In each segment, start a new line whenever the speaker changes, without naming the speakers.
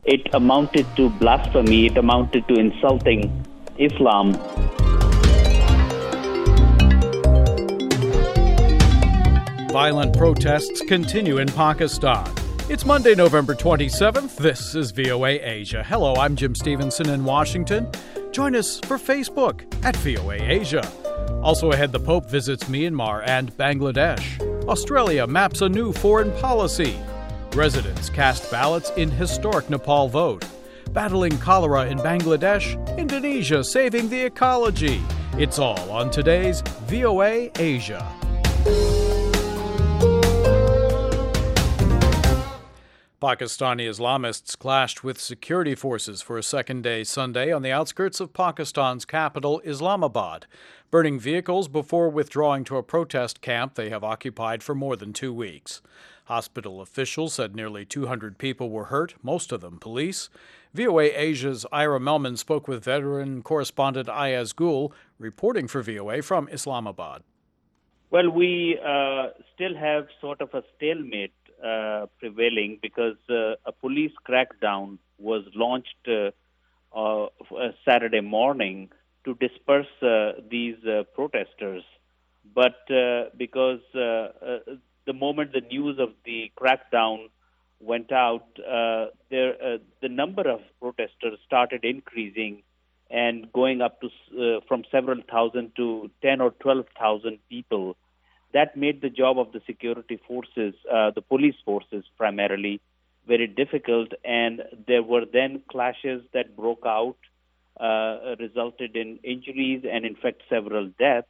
It amounted to blasphemy. It amounted to insulting Islam.
Violent protests continue in Pakistan. It's Monday, November 27th. This is VOA Asia. Hello, I'm Jim Stevenson in Washington. Join us for Facebook at VOA Asia. Also ahead, the Pope visits Myanmar and Bangladesh. Australia maps a new foreign policy. Residents cast ballots in historic Nepal vote. Battling cholera in Bangladesh, Indonesia saving the ecology. It's all on today's VOA Asia. Pakistani Islamists clashed with security forces for a second day Sunday on the outskirts of Pakistan's capital, Islamabad, burning vehicles before withdrawing to a protest camp they have occupied for more than 2 weeks. Hospital officials said nearly 200 people were hurt, most of them police. VOA Asia's Ira Melman spoke with veteran correspondent Ayaz Gul, reporting for VOA from Islamabad.
Well, we still have sort of a stalemate prevailing because a police crackdown was launched Saturday morning to disperse these protesters. But because the moment the news of the crackdown went out, the number of protesters started increasing and going up to from several thousand to 10 or 12,000 people. That made the job of the security forces, the police forces primarily, very difficult. And there were then clashes that broke out, resulted in injuries and, in fact, several deaths,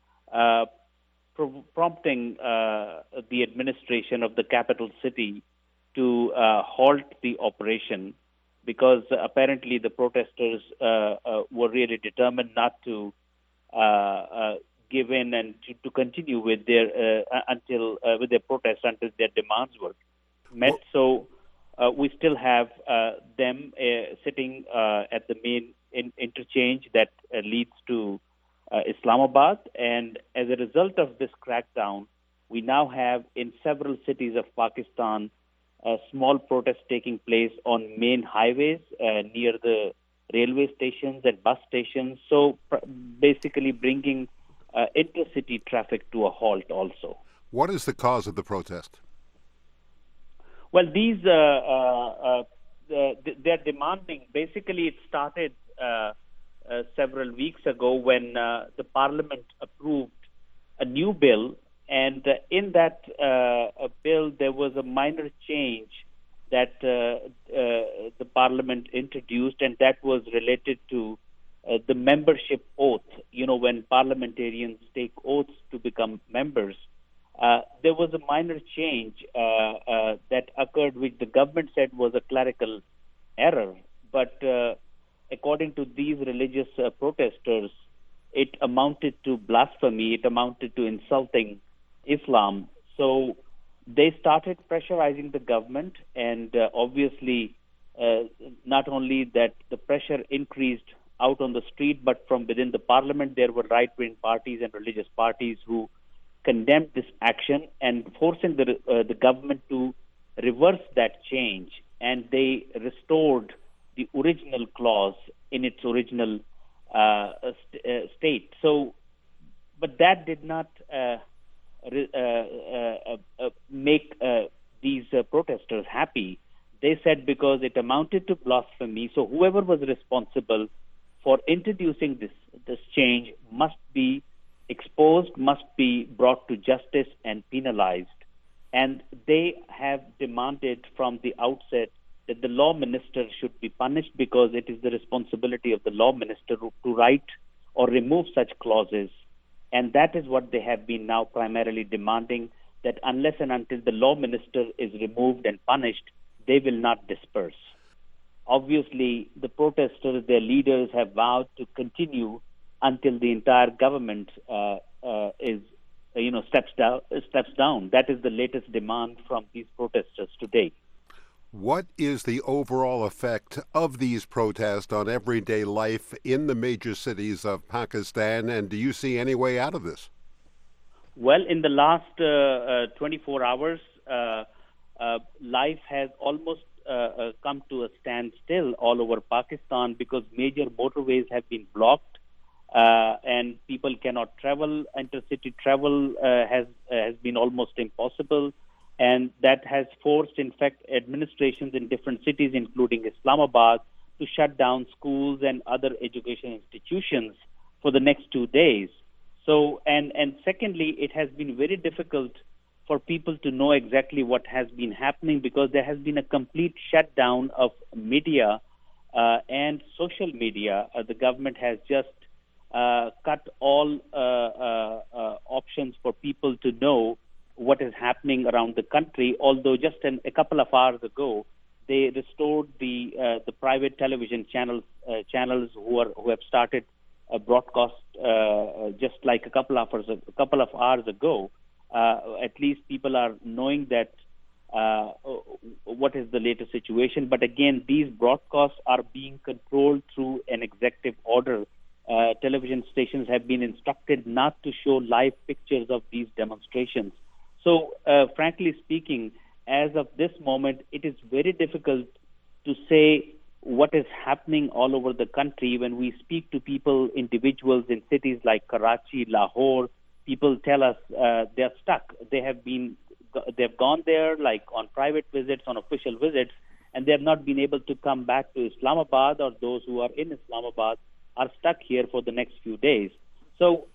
prompting the administration of the capital city to halt the operation because apparently the protesters were really determined not to give in and to continue with their with their protests until their demands were met. So we still have them sitting at the main interchange that leads to Islamabad, and as a result of this crackdown, we now have in several cities of Pakistan small protests taking place on main highways near the railway stations and bus stations. So basically bringing intercity traffic to a halt also.
What is the cause of the protest?
Well, these they're demanding. Basically, it started several weeks ago when the Parliament approved a new bill, and in that bill there was a minor change that the Parliament introduced, and that was related to the membership oath. You know, when parliamentarians take oaths to become members, there was a minor change that occurred, which the government said was a clerical error. But according to these religious protesters, it amounted to blasphemy. It amounted to insulting Islam. So they started pressurizing the government, and obviously not only that the pressure increased out on the street, but from within the parliament, there were right-wing parties and religious parties who condemned this action and forcing the government to reverse that change. And they restored the original clause in its original state. So, but that did not make these protesters happy. They said because it amounted to blasphemy, so whoever was responsible for introducing this change must be exposed, must be brought to justice and penalized. And they have demanded from the outset that the law minister should be punished because it is the responsibility of the law minister to write or remove such clauses. And that is what they have been now primarily demanding, that unless and until the law minister is removed and punished, they will not disperse. Obviously, the protesters, their leaders, have vowed to continue until the entire government steps down. That is the latest demand from these protesters today.
What is the overall effect of these protests on everyday life in the major cities of Pakistan, and do you see any way out of this?
Well, in the last 24 hours, life has almost come to a standstill all over Pakistan because major motorways have been blocked and people cannot travel. Intercity travel has been almost impossible. And that has forced, in fact, administrations in different cities, including Islamabad, to shut down schools and other education institutions for the next 2 days. So, and secondly, it has been very difficult for people to know exactly what has been happening because there has been a complete shutdown of media and social media. The government has just cut all options for people to know what is happening around the country, although just a couple of hours ago, they restored the private television channels who have started a broadcast just like a couple of hours ago. At least people are knowing that what is the latest situation. But again, these broadcasts are being controlled through an executive order. Television stations have been instructed not to show live pictures of these demonstrations. So, frankly speaking, as of this moment, it is very difficult to say what is happening all over the country. When we speak to people, individuals in cities like Karachi, Lahore, people tell us they're stuck. They've gone there like on private visits, on official visits, and they have not been able to come back to Islamabad, or those who are in Islamabad are stuck here for the next few days. So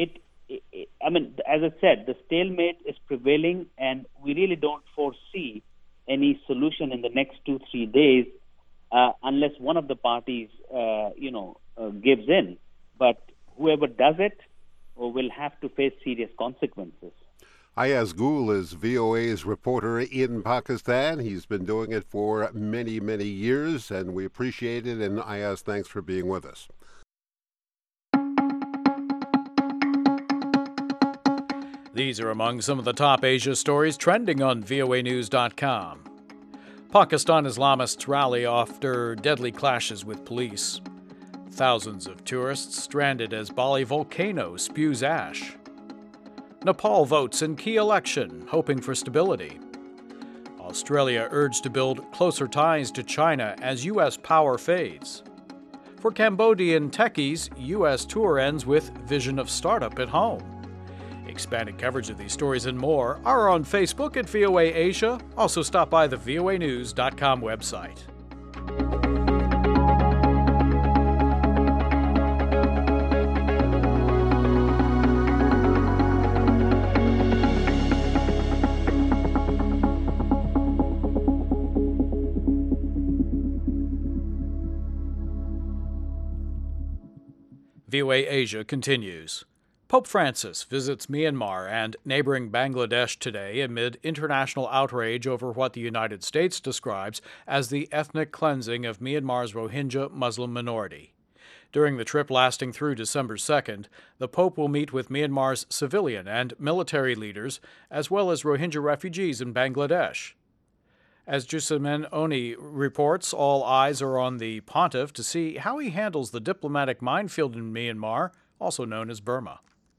as I said, the stalemate is prevailing, and we really don't foresee any solution in the next 2-3 days unless one of the parties, gives in. But whoever does it will have to face serious consequences.
Ayaz Gul is VOA's reporter in Pakistan. He's been doing it for many, many years, and we appreciate it. And Ayaz, thanks for being with us.
These are among some of the top Asia stories trending on voanews.com. Pakistan Islamists rally after deadly clashes with police. Thousands of tourists stranded as Bali volcano spews ash. Nepal votes in key election, hoping for stability. Australia urged to build closer ties to China as U.S. power fades. For Cambodian techies, U.S. tour ends with vision of startup at home. Expanded coverage of these stories and more are on Facebook at VOA Asia. Also stop by the voanews.com website. VOA Asia continues. Pope Francis visits Myanmar and neighboring Bangladesh today amid international outrage over what the United States describes as the ethnic cleansing of Myanmar's Rohingya Muslim minority. During the trip lasting through December 2nd, the Pope will meet with Myanmar's civilian and military leaders, as well as Rohingya refugees in Bangladesh. As Jusamen Oni reports, all eyes are on the pontiff to see how he handles the diplomatic minefield in Myanmar, also known as Burma.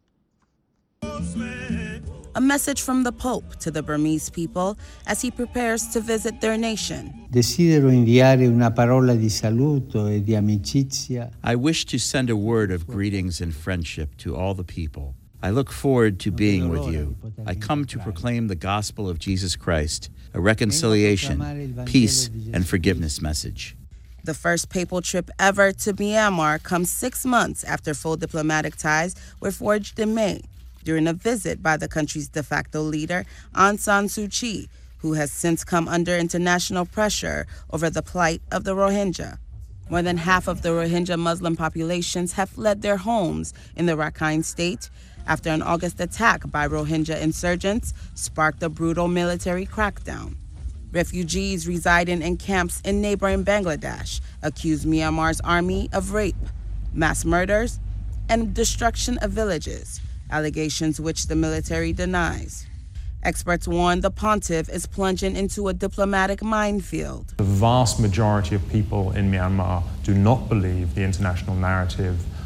A message from the Pope to the Burmese people as he prepares to visit their nation.
Desidero inviare una parola di saluto e di amicizia.
I wish to send a word of greetings and friendship to all the people. I look forward to being with you. I come to proclaim the gospel of Jesus Christ, a reconciliation, peace, and forgiveness message.
The first papal trip ever to Myanmar comes 6 months after full diplomatic ties were forged in May, during a visit by the country's de facto leader, Aung San Suu Kyi, who has since come under international pressure over the plight of the Rohingya. More than half of the Rohingya Muslim populations have fled their homes in the Rakhine state after an August attack by Rohingya insurgents sparked a brutal military crackdown. Refugees residing in camps in neighboring Bangladesh accuse Myanmar's army of rape, mass murders, and destruction of villages, allegations which the military denies. Experts warn the pontiff is plunging into a diplomatic minefield.
The vast majority of people in Myanmar do not believe the international narrative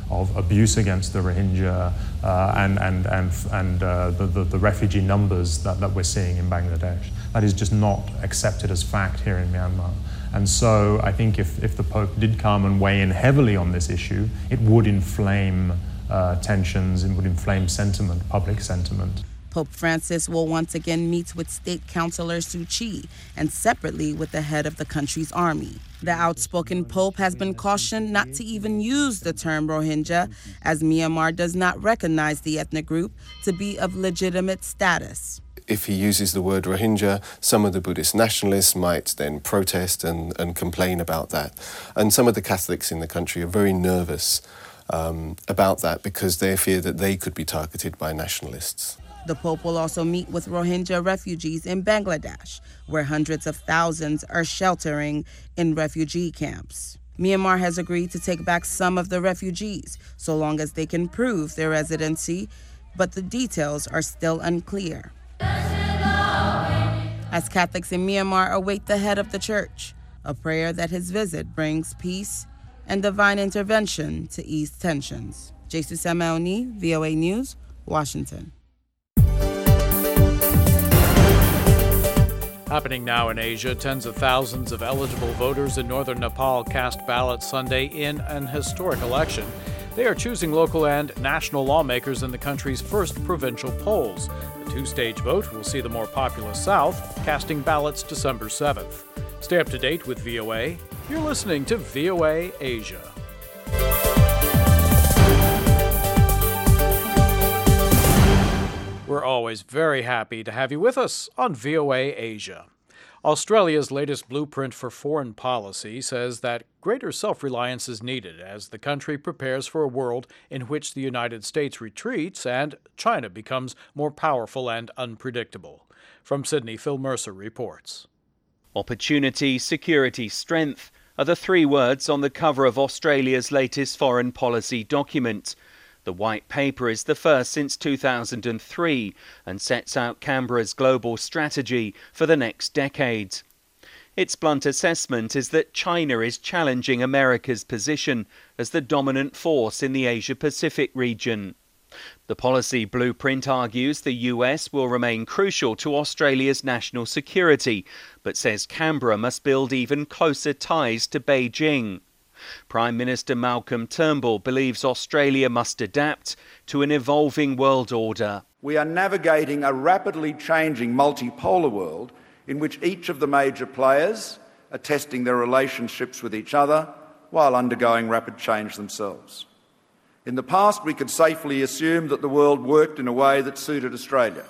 of abuse against the Rohingya and the refugee numbers that we're seeing in Bangladesh. That is just not accepted as fact here in Myanmar. And so I think if the Pope did come and weigh in heavily on this issue, it would inflame tensions, it would inflame sentiment, public sentiment.
Pope Francis will once again meet with State Councilor Suu Kyi and separately with the head of the country's army. The outspoken Pope has been cautioned not to even use the term Rohingya, as Myanmar does not recognize the ethnic group to be of legitimate status.
If he uses the word Rohingya, some of the Buddhist nationalists might then protest and complain about that. And some of the Catholics in the country are very nervous about that because they fear that they could be targeted by nationalists.
The Pope will also meet with Rohingya refugees in Bangladesh, where hundreds of thousands are sheltering in refugee camps. Myanmar has agreed to take back some of the refugees, so long as they can prove their residency, but the details are still unclear. As Catholics in Myanmar await the head of the church, a prayer that his visit brings peace and divine intervention to ease tensions. Jesus Samaoni, VOA News, Washington.
Happening now in Asia, tens of thousands of eligible voters in northern Nepal cast ballots Sunday in an historic election. They are choosing local and national lawmakers in the country's first provincial polls. The two-stage vote will see the more populous South casting ballots December 7th. Stay up to date with VOA. You're listening to VOA Asia. We're always very happy to have you with us on VOA Asia. Australia's latest blueprint for foreign policy says that greater self-reliance is needed as the country prepares for a world in which the United States retreats and China becomes more powerful and unpredictable. From Sydney, Phil Mercer reports.
Opportunity, security, strength are the three words on the cover of Australia's latest foreign policy document. The White Paper is the first since 2003 and sets out Canberra's global strategy for the next decade. Its blunt assessment is that China is challenging America's position as the dominant force in the Asia-Pacific region. The policy blueprint argues the US will remain crucial to Australia's national security, but says Canberra must build even closer ties to Beijing. Prime Minister Malcolm Turnbull believes Australia must adapt to an evolving world order.
We are navigating a rapidly changing multipolar world in which each of the major players are testing their relationships with each other while undergoing rapid change themselves. In the past, we could safely assume that the world worked in a way that suited Australia.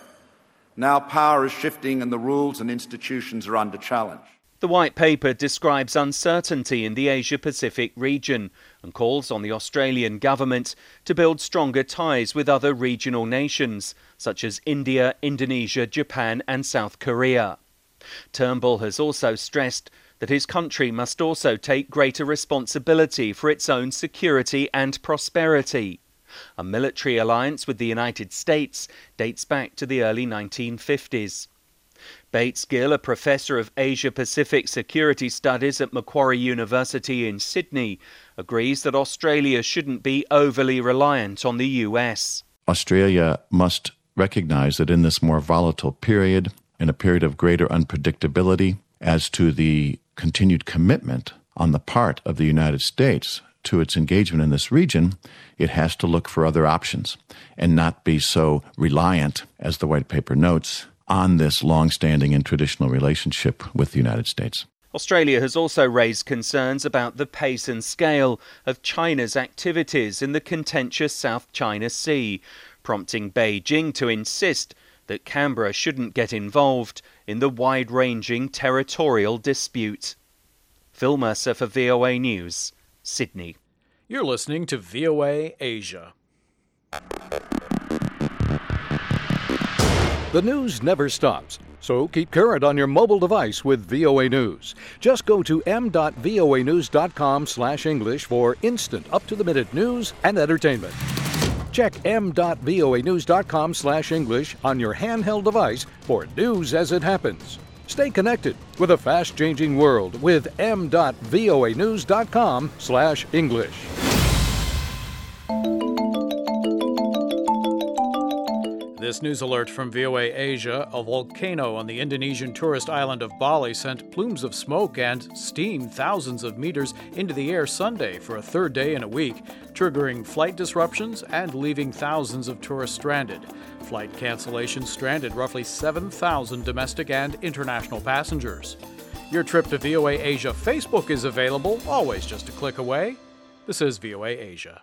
Now power is shifting and the rules and institutions are under challenge.
The White Paper describes uncertainty in the Asia-Pacific region and calls on the Australian government to build stronger ties with other regional nations, such as India, Indonesia, Japan and South Korea. Turnbull has also stressed that his country must also take greater responsibility for its own security and prosperity. A military alliance with the United States dates back to the early 1950s. Bates Gill, a professor of Asia-Pacific security studies at Macquarie University in Sydney, agrees that Australia shouldn't be overly reliant on the US.
Australia must recognize that in this more volatile period, in a period of greater unpredictability as to the continued commitment on the part of the United States to its engagement in this region, it has to look for other options and not be so reliant, as the White Paper notes, on this long-standing and traditional relationship with the United States.
Australia has also raised concerns about the pace and scale of China's activities in the contentious South China Sea, prompting Beijing to insist that Canberra shouldn't get involved in the wide-ranging territorial dispute. Phil Mercer for VOA News, Sydney.
You're listening to VOA Asia. The news never stops, so keep current on your mobile device with VOA News. Just go to m.voanews.com/English for instant, up-to-the-minute news and entertainment. Check m.voanews.com/English on your handheld device for news as it happens. Stay connected with a fast-changing world with m.voanews.com/English. This news alert from VOA Asia: a volcano on the Indonesian tourist island of Bali sent plumes of smoke and steam thousands of meters into the air Sunday for a third day in a week, triggering flight disruptions and leaving thousands of tourists stranded. Flight cancellations stranded roughly 7,000 domestic and international passengers. Your trip to VOA Asia Facebook is available, always just a click away. This is VOA Asia.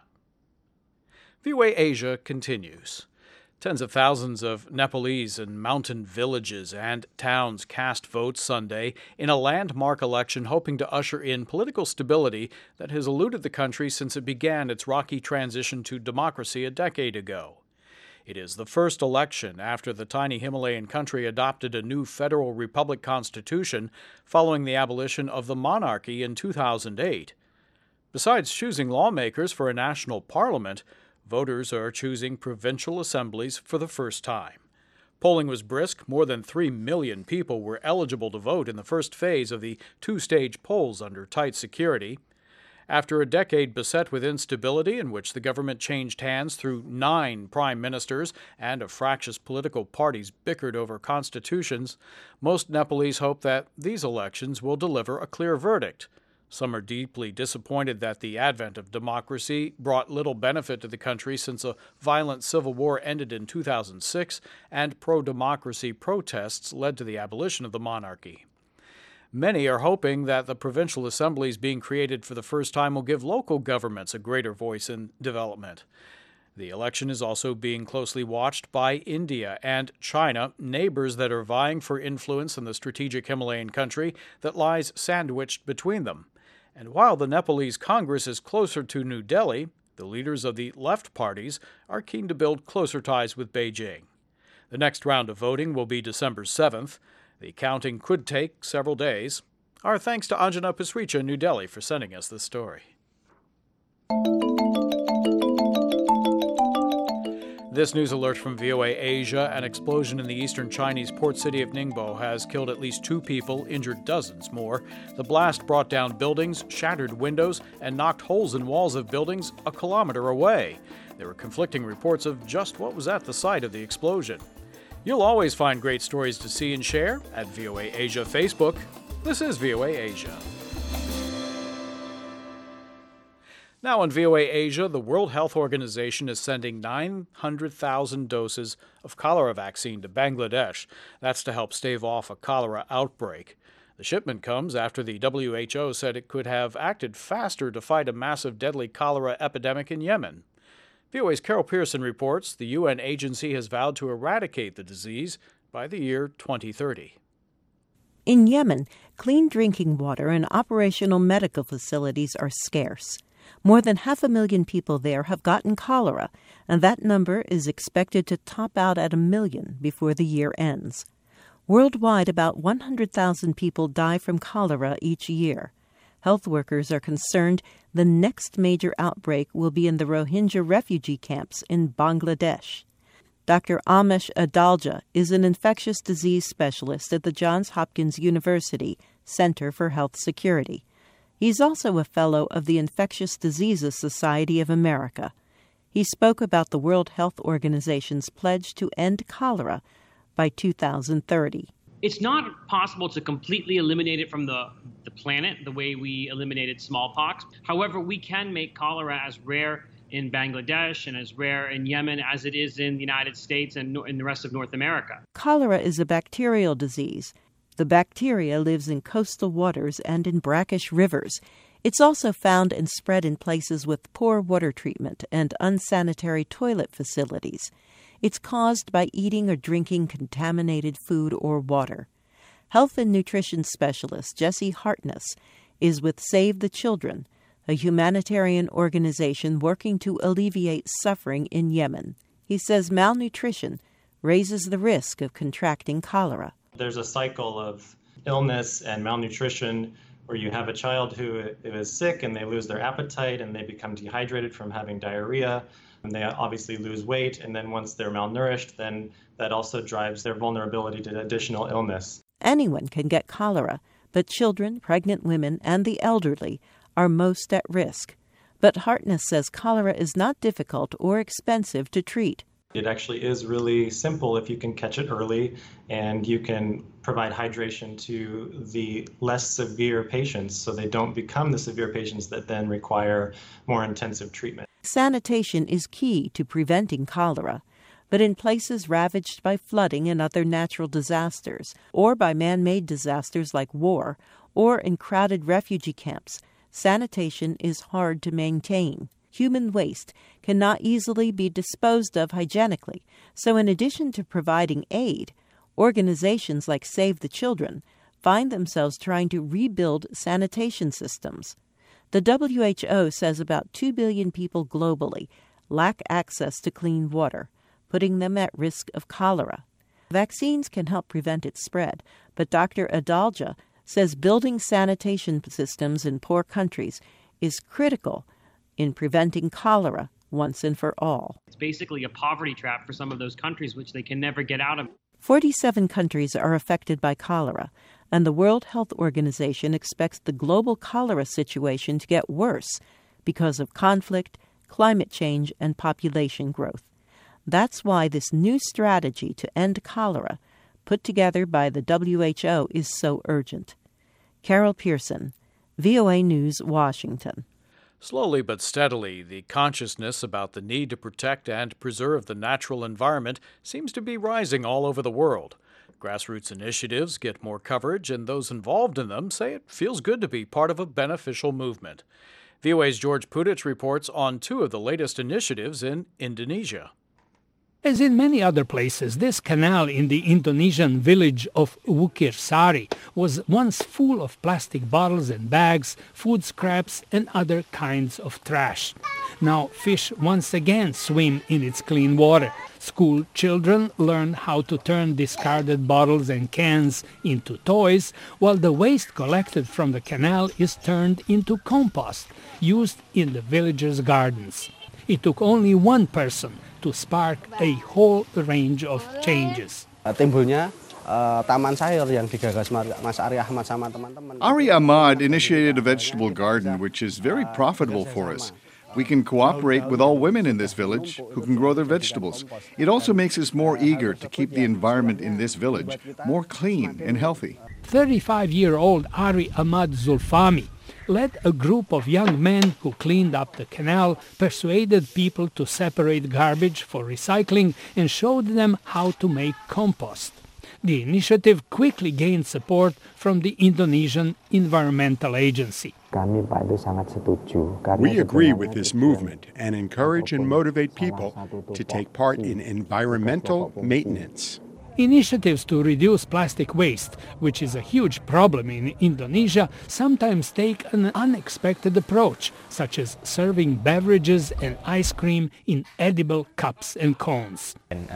VOA Asia continues. Tens of thousands of Nepalese in mountain villages and towns cast votes Sunday in a landmark election hoping to usher in political stability that has eluded the country since it began its rocky transition to democracy a decade ago. It is the first election after the tiny Himalayan country adopted a new federal republic constitution following the abolition of the monarchy in 2008. Besides choosing lawmakers for a national parliament, voters are choosing provincial assemblies for the first time. Polling was brisk. More than 3 million people were eligible to vote in the first phase of the two-stage polls under tight security. After a decade beset with instability in which the government changed hands through 9 prime ministers and a fractious political parties bickered over constitutions, most Nepalese hope that these elections will deliver a clear verdict. Some are deeply disappointed that the advent of democracy brought little benefit to the country since a violent civil war ended in 2006 and pro-democracy protests led to the abolition of the monarchy. Many are hoping that the provincial assemblies being created for the first time will give local governments a greater voice in development. The election is also being closely watched by India and China, neighbors that are vying for influence in the strategic Himalayan country that lies sandwiched between them. And while the Nepalese Congress is closer to New Delhi, the leaders of the left parties are keen to build closer ties with Beijing. The next round of voting will be December 7th. The counting could take several days. Our thanks to Anjana Pasricha in New Delhi for sending us this story. This news alert from VOA Asia: an explosion in the eastern Chinese port city of Ningbo has killed at least 2 people, injured dozens more. The blast brought down buildings, shattered windows, and knocked holes in walls of buildings a kilometer away. There were conflicting reports of just what was at the site of the explosion. You'll always find great stories to see and share at VOA Asia Facebook. This is VOA Asia. Now in VOA Asia, the World Health Organization is sending 900,000 doses of cholera vaccine to Bangladesh. That's to help stave off a cholera outbreak. The shipment comes after the WHO said it could have acted faster to fight a massive deadly cholera epidemic in Yemen. VOA's Carol Pearson reports the UN agency has vowed to eradicate the disease by the year 2030.
In Yemen, clean drinking water and operational medical facilities are scarce. More than 500,000 people there have gotten cholera, and that number is expected to top out at 1 million before the year ends. Worldwide, about 100,000 people die from cholera each year. Health workers are concerned the next major outbreak will be in the Rohingya refugee camps in Bangladesh. Dr. Amesh Adalja is an infectious disease specialist at the Johns Hopkins University Center for Health Security. He's also a fellow of the Infectious Diseases Society of America. He spoke about the World Health Organization's pledge to end cholera by 2030.
It's not possible to completely eliminate it from the planet the way we eliminated smallpox. However, we can make cholera as rare in Bangladesh and as rare in Yemen as it is in the United States and in the rest of North America.
Cholera is a bacterial disease. The bacteria lives in coastal waters and in brackish rivers. It's also found and spread in places with poor water treatment and unsanitary toilet facilities. It's caused by eating or drinking contaminated food or water. Health and nutrition specialist Jesse Hartness is with Save the Children, a humanitarian organization working to alleviate suffering in Yemen. He says malnutrition raises the risk of contracting cholera.
There's a cycle of illness and malnutrition where you have a child who is sick and they lose their appetite and they become dehydrated from having diarrhea. And they obviously lose weight, and then once they're malnourished, then that also drives their vulnerability to additional illness.
Anyone can get cholera, but children, pregnant women, and the elderly are most at risk. But Hartness says cholera is not difficult or expensive to treat.
It actually is really simple if you can catch it early and you can provide hydration to the less severe patients so they don't become the severe patients that then require more intensive treatment.
Sanitation is key to preventing cholera. But in places ravaged by flooding and other natural disasters, or by man-made disasters like war, or in crowded refugee camps, sanitation is hard to maintain. Human waste cannot easily be disposed of hygienically, so in addition to providing aid, organizations like Save the Children find themselves trying to rebuild sanitation systems. The WHO says about 2 billion people globally lack access to clean water, putting them at risk of cholera. Vaccines can help prevent its spread, but Dr. Adalja says building sanitation systems in poor countries is critical in preventing cholera once and for all.
It's basically a poverty trap for some of those countries, which they can never get out of.
47 countries are affected by cholera, and the World Health Organization expects the global cholera situation to get worse because of conflict, climate change, and population growth. That's why this new strategy to end cholera, put together by the WHO, is so urgent. Carol Pearson, VOA News, Washington.
Slowly but steadily, the consciousness about the need to protect and preserve the natural environment seems to be rising all over the world. Grassroots initiatives get more coverage, and those involved in them say it feels good to be part of a beneficial movement. VOA's George Putic reports on two of the latest initiatives in Indonesia.
As in many other places, this canal in the Indonesian village of Wukir Sari was once full of plastic bottles and bags, food scraps, and other kinds of trash. Now fish once again swim in its clean water. School children learn how to turn discarded bottles and cans into toys, while the waste collected from the canal is turned into compost, used in the villagers' gardens. It took only one person to spark a whole range of changes.
Timbulnya taman sayur yang digagas Mas Ari Ahmad sama teman-teman.
Ari Ahmad initiated a vegetable garden which is very profitable for us. We can cooperate with all women in this village who can grow their vegetables. It also makes us more eager to keep the environment in this village more clean and healthy.
35-year-old Ari Ahmad Zulfami led a group of young men who cleaned up the canal, persuaded people to separate garbage for recycling, and showed them how to make compost. The initiative quickly gained support from the Indonesian Environmental Agency.
We agree with this movement and encourage and motivate people to take part in environmental maintenance.
Initiatives to reduce plastic waste, which is a huge problem in Indonesia, sometimes take an unexpected approach, such as serving beverages and ice cream in edible cups and cones.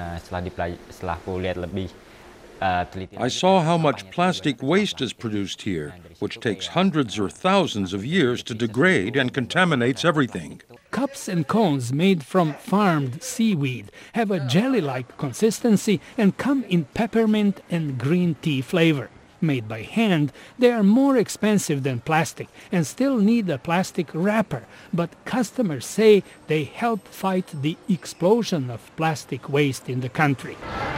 I saw how much plastic waste is produced here, which takes hundreds or thousands of years to degrade and contaminates everything.
Cups and cones made from farmed seaweed have a jelly-like consistency and come in peppermint and green tea flavor. Made by hand, they are more expensive than plastic and still need a plastic wrapper, but customers say they help fight the explosion of plastic waste in the country.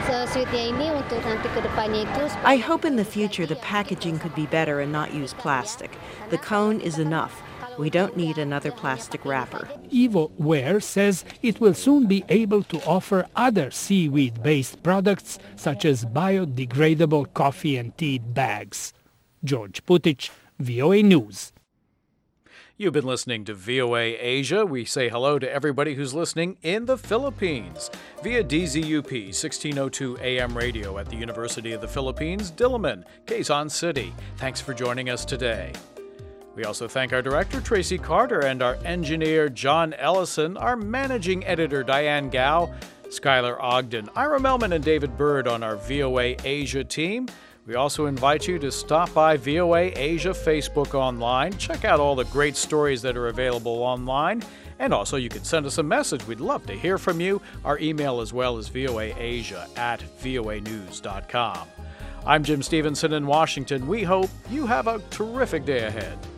I hope in the future the packaging could be better and not use plastic. The cone is enough. We don't need another plastic wrapper.
Evo Ware says it will soon be able to offer other seaweed-based products such as biodegradable coffee and tea bags. George Putic, VOA News.
You've been listening to VOA Asia. We say hello to everybody who's listening in the Philippines via DZUP 1602 AM radio at the University of the Philippines, Diliman, Quezon City. Thanks for joining us today. We also thank our director, Tracy Carter, and our engineer, John Ellison, our managing editor, Diane Gao, Skylar Ogden, Ira Melman, and David Bird on our VOA Asia team. We also invite you to stop by VOA Asia Facebook online. Check out all the great stories that are available online. And also, you can send us a message. We'd love to hear from you. Our email as well is voaasia@voanews.com. I'm Jim Stevenson in Washington. We hope you have a terrific day ahead.